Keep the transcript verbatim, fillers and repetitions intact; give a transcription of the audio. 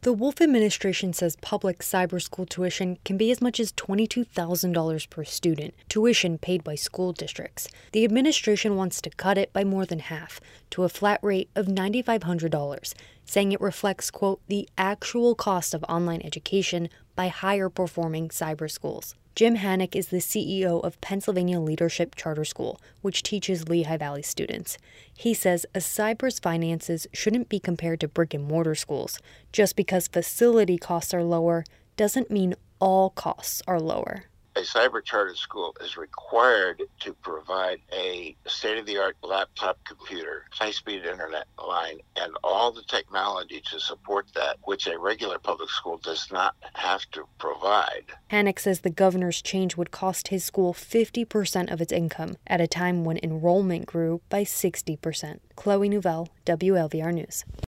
The Wolf administration says public cyber school tuition can be as much as twenty-two thousand dollars per student, tuition paid by school districts. The administration wants to cut it by more than half, to a flat rate of nine thousand five hundred dollars, saying it reflects, quote, the actual cost of online education by higher performing cyber schools. Jim Hannock is the C E O of Pennsylvania Leadership Charter School, which teaches Lehigh Valley students. He says a cyber's finances shouldn't be compared to brick-and-mortar schools. Just because facility costs are lower doesn't mean all costs are lower. A cyber charter school is required to provide a state-of-the-art laptop computer, high-speed internet line, and all the technology to support that, which a regular public school does not have to provide. Hannock says the governor's change would cost his school fifty percent of its income, at a time when enrollment grew by sixty percent. Chloe Nouvelle, W L V R News.